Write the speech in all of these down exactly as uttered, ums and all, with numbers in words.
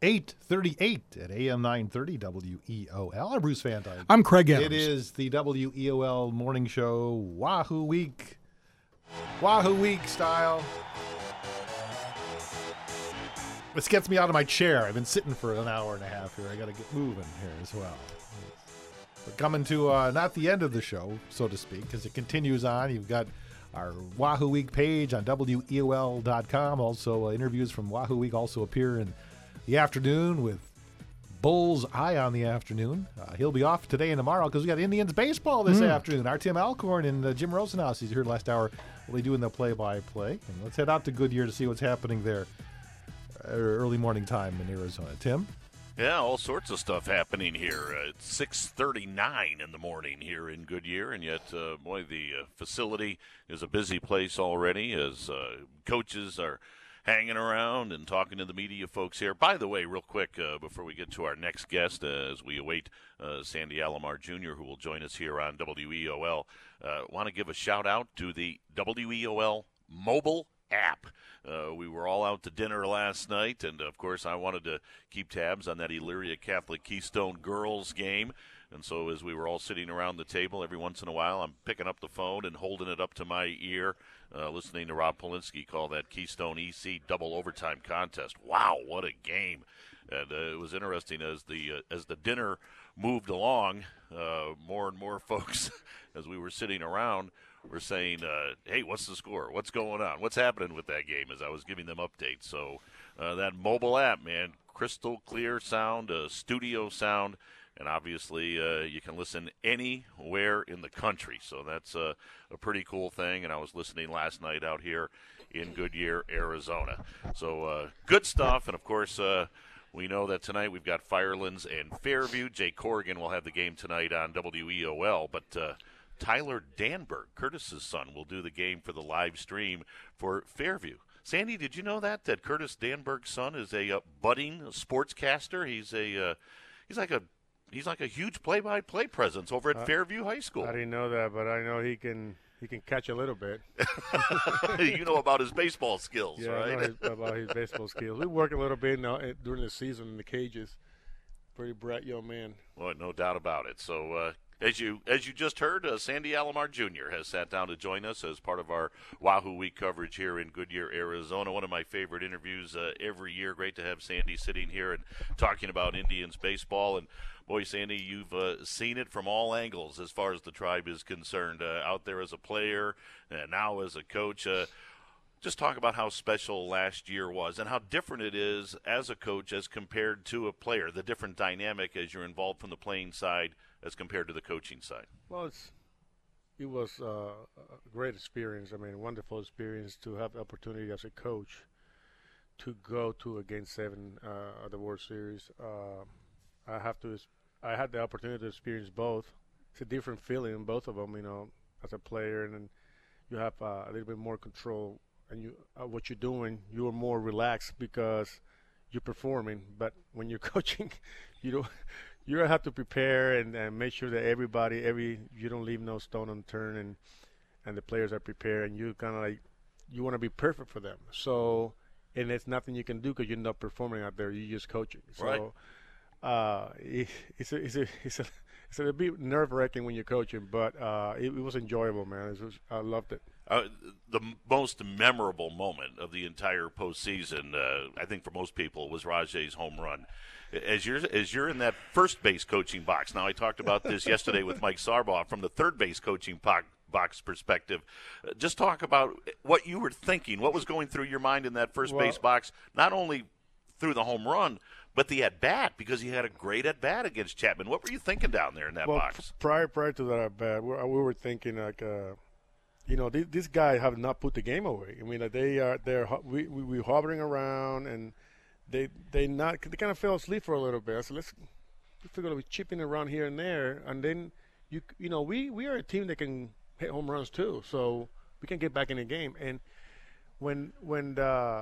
eight thirty-eight at A M nine thirty W E O L. I'm Bruce Van Dyke. I'm Craig Adams. It is the W E O L morning show, Wahoo Week. Wahoo Week style. This gets me out of my chair. I've been sitting for an hour and a half here. I got to get moving here as well. We're coming to uh, not the end of the show, so to speak, because it continues on. You've got our Wahoo Week page on W E O L dot com. Also, uh, interviews from Wahoo Week also appear in the afternoon with Bull's Eye on the afternoon. Uh, he'll be off today and tomorrow because we got Indians baseball this mm. afternoon. Our Tim Alcorn and uh, Jim Rosenhaus, he's here last hour, will be doing the play-by-play. And let's head out to Goodyear to see what's happening there uh, early morning time in Arizona. Tim? Yeah, all sorts of stuff happening here. Uh, it's six thirty-nine in the morning here in Goodyear, and yet, uh, boy, the uh, facility is a busy place already as uh, coaches are hanging around and talking to the media folks here. By the way, real quick, uh, before we get to our next guest, uh, as we await uh, Sandy Alomar Junior, who will join us here on W E O L, uh, want to give a shout-out to the W E O L mobile app. Uh, we were all out to dinner last night, and, of course, I wanted to keep tabs on that Elyria Catholic Keystone girls game. And so as we were all sitting around the table, every once in a while, I'm picking up the phone and holding it up to my ear, uh, listening to Rob Polinsky call that Keystone E C double overtime contest. Wow, what a game. And uh, it was interesting as the uh, as the dinner moved along, uh, more and more folks, as we were sitting around, were saying, uh, hey, what's the score? What's going on? What's happening with that game as I was giving them updates. So uh, that mobile app, man, crystal clear sound, uh, studio sound. And obviously, uh, you can listen anywhere in the country. So that's uh, a pretty cool thing. And I was listening last night out here in Goodyear, Arizona. So uh, good stuff. And, of course, uh, we know that tonight we've got Firelands and Fairview. Jay Corrigan will have the game tonight on W E O L. But uh, Tyler Danberg, Curtis's son, will do the game for the live stream for Fairview. Sandy, did you know that, that Curtis Danberg's son is a uh, budding sportscaster? He's a uh, he's like a He's like a huge play-by-play presence over at uh, Fairview High School. I didn't know that, but I know he can he can catch a little bit. You know about his baseball skills, yeah, right? I know his, about his baseball skills. We work a little bit now, during the season in the cages. Pretty bright young man. Well, no doubt about it. So, uh, as you as you just heard, uh, Sandy Alomar Junior has sat down to join us as part of our Wahoo Week coverage here in Goodyear, Arizona. One of my favorite interviews uh, every year. Great to have Sandy sitting here and talking about Indians baseball. And boy, Sandy, you've uh, seen it from all angles as far as the tribe is concerned, uh, out there as a player and now as a coach. Uh, just talk about how special last year was and how different it is as a coach as compared to a player, the different dynamic as you're involved from the playing side as compared to the coaching side. Well, it's, it was uh, a great experience. I mean, a wonderful experience to have the opportunity as a coach to go to a Game seven uh, of the World Series. Uh, I have to I had the opportunity to experience both. It's a different feeling in both of them, you know, as a player, and then you have uh, a little bit more control, and you uh, what you're doing, you are more relaxed because you're performing. But when you're coaching, you don't you have to prepare and, and make sure that everybody, every you don't leave no stone unturned, and and the players are prepared, and you kind of like you want to be perfect for them. So, and there's nothing you can do because you're not performing out there. You're just coaching. So. Right. Uh, it, it's a it's a it's a it's a bit nerve wracking when you're coaching, but uh, it, it was enjoyable, man. It was, I loved it. Uh, the m- most memorable moment of the entire postseason, uh, I think for most people, was Rajay's home run. As you're as you're in that first base coaching box. Now, I talked about this yesterday with Mike Sarbaugh from the third base coaching box. box perspective. Uh, just talk about what you were thinking, what was going through your mind in that first well, base box, not only through the home run, but the at-bat, because he had a great at-bat against Chapman. What were you thinking down there in that well, box? Prior prior to that at-bat, we, we were thinking, like, uh, you know, these, these guys have not put the game away. I mean, uh, they are they're we we we hovering around, and they they not they kind of fell asleep for a little bit. So let's we're going to be chipping around here and there, and then you you know we we are a team that can hit home runs too, so we can get back in the game. And when when the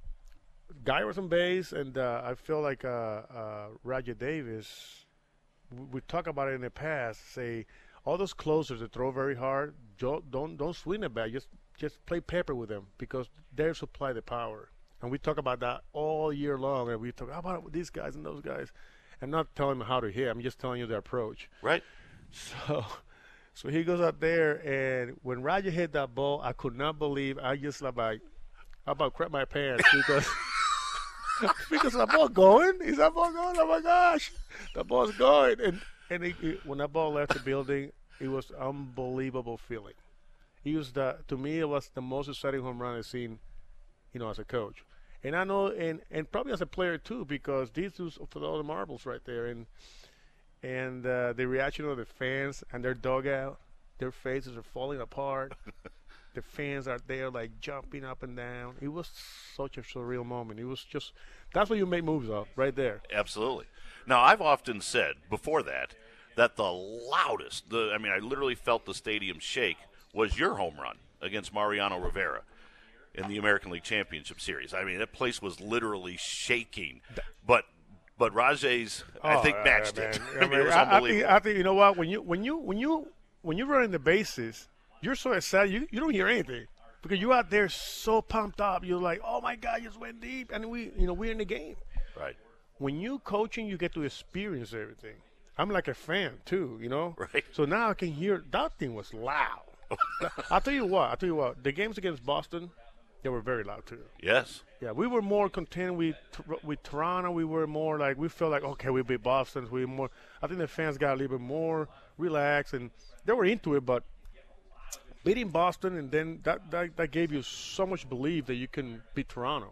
Guy was on base, and uh, I feel like uh, uh, Roger Davis, we, we talked about it in the past, say all those closers that throw very hard, don't don't, don't swing the bat, just just play pepper with them because they supply the power. And we talk about that all year long. And we talk how about these guys and those guys. I'm not telling them how to hit. I'm just telling you the approach. Right. So, so he goes out there, and when Roger hit that ball, I could not believe. I just like, I about crap my pants because because that ball going. Is that ball going? Oh my gosh, the ball's going. And and it, it, when that ball left the building, it was unbelievable feeling. He was the to me it was the most exciting home run I've seen, you know, as a coach. And I know, and, and probably as a player too, because these dudes for all the marbles right there, and and uh, the reaction of the fans and their dugout, their faces are falling apart. The fans are there like jumping up and down. It was such a surreal moment. It was just that's what you make moves of right there. Absolutely. Now I've often said before that that the loudest, the I mean I literally felt the stadium shake was your home run against Mariano Rivera in the American League Championship Series. I mean, that place was literally shaking. But but Rajay's, I Oh, think, yeah, matched man. it. I I mean, it was I, I think, unbelievable. I think you know what when you when you when you when you're running the bases, you're so excited you, you don't hear anything because you're out there so pumped up. You're like, oh my God, just went deep, and we you know we're in the game. Right. When you coaching, you get to experience everything. I'm like a fan too, you know. Right. So now I can hear that thing was loud. I'll tell you what. I'll tell you what. The games against Boston, they were very loud too. Yes. Yeah, we were more content with with Toronto. We were more like we felt like okay, we beat Boston. We were more. I think the fans got a little bit more relaxed and they were into it. But beating Boston and then that that, that gave you so much belief that you can beat Toronto.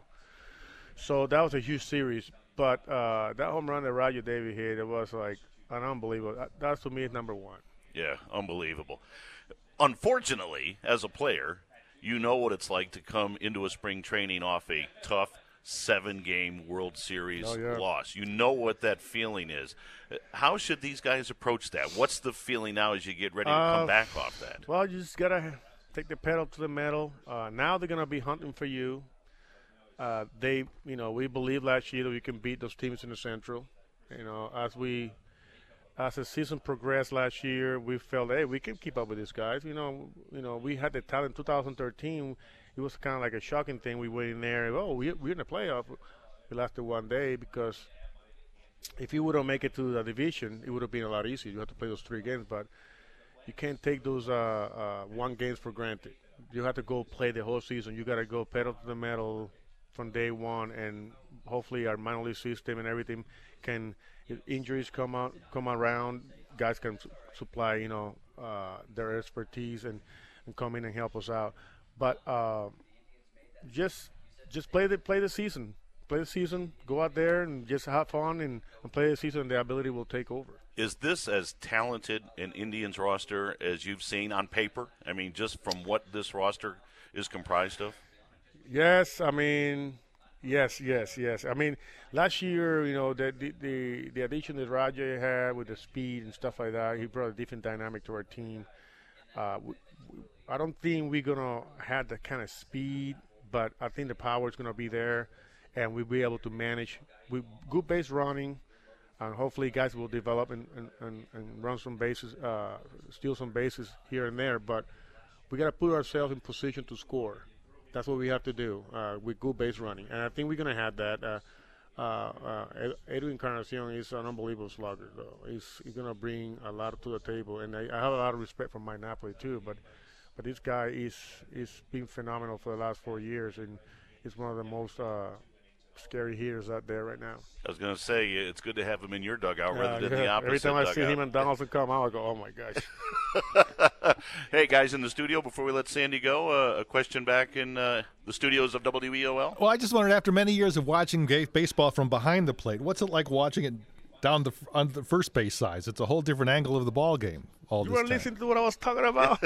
So that was a huge series. But uh, that home run that Roger David hit, it was like an unbelievable. That, that's to me is number one. Yeah, unbelievable. Unfortunately, as a player, you know what it's like to come into a spring training off a tough seven-game World Series Oh, yeah. loss. You know what that feeling is. How should these guys approach that? What's the feeling now as you get ready to Uh, come back off that? Well, you just gotta take the pedal to the metal. Uh, now they're gonna be hunting for you. Uh, they, you know, we believe last year that we can beat those teams in the Central. You know, as we, as the season progressed last year, we felt, hey, we can keep up with these guys. You know, you know, we had the talent. In twenty thirteen, it was kind of like a shocking thing. We went in there, oh, we, we're in the playoff. We lasted one day because if you wouldn't make it to the division, it would have been a lot easier. You have to play those three games, but you can't take those uh, uh, one games for granted. You have to go play the whole season. You got to go pedal to the metal from day one, and hopefully our minor league system and everything can. If injuries come out, come around, guys can su- supply, you know, uh, their expertise and, and come in and help us out. But uh, just just play the play the season, play the season, go out there and just have fun and, and play the season. And the ability will take over. Is this as talented an Indians roster as you've seen on paper? I mean, just from what this roster is comprised of? Yes, I mean, yes, yes, yes. I mean, last year, you know, the the the, the addition that Rajay had with the speed and stuff like that, he brought a different dynamic to our team. Uh, we, we, I don't think we're gonna have the kind of speed, but I think the power is gonna be there, and we'll be able to manage with good base running, and hopefully guys will develop and and, and, and run some bases, uh, steal some bases here and there. But we gotta put ourselves in position to score. That's what we have to do uh, with good base running, and I think we're gonna have that. Uh, uh, uh, Edwin Encarnacion is an unbelievable slugger, though. He's, he's gonna bring a lot to the table, and I, I have a lot of respect for Mike Napoli too. But but this guy is is been phenomenal for the last four years, and he's one of the most uh, scary hitters out there right now. I was going to say, it's good to have him in your dugout rather Uh, than yeah. the opposite Every time I see dugout. him and Donaldson come out, I go, "Oh my gosh!" Hey, guys in the studio, before we let Sandy go, uh, a question back in uh, the studios of W E O L. Well, I just wondered, after many years of watching ga- baseball from behind the plate, what's it like watching it down the on the first base side? It's a whole different angle of the ball game. All You this want to time. listen to what I was talking about?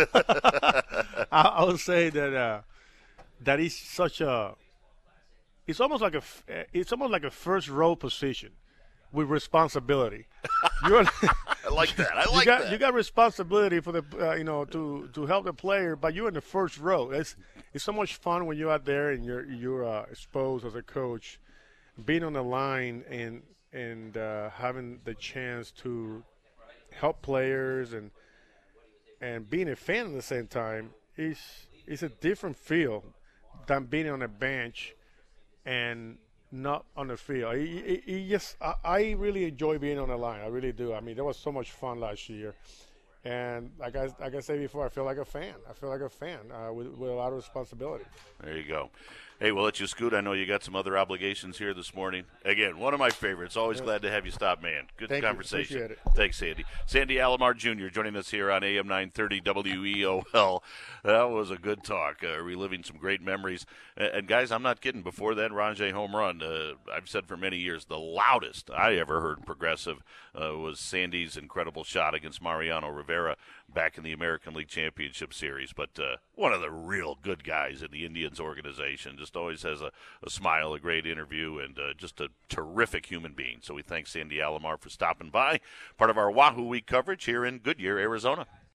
I, I would say that uh, that is such a. It's almost like a. f- uh, It's almost like a first row position, with responsibility. You're, I like that. I you like got that. you got responsibility for the uh, you know to to help the player, but you're in the first row. It's it's so much fun when you're out there and you're you're uh, exposed as a coach, being on the line and and uh, having the chance to help players and and being a fan at the same time is is a different feel than being on a bench and not on the field. He, he, he just, I, I really enjoy being on the line. I really do. I mean, that was so much fun last year. And like I, like I said before, I feel like a fan. I feel like a fan uh, with, with a lot of responsibility. There you go. Hey, we'll let you scoot. I know you got some other obligations here this morning. Again, one of my favorites. Always yeah. glad to have you stop, man. Good Thank conversation. You. Appreciate it. Thanks, Sandy. Sandy Alomar Junior joining us here on A M nine thirty W E O L. That was a good talk, uh, reliving some great memories. And, and, guys, I'm not kidding. Before that Rajai home run, uh, I've said for many years, the loudest I ever heard Progressive uh, was Sandy's incredible shot against Mariano Rivera back in the American League Championship Series. But uh, one of the real good guys in the Indians organization. Just always has a, a smile, a great interview, and uh, just a terrific human being. So we thank Sandy Alomar for stopping by, part of our Wahoo Week coverage here in Goodyear, Arizona.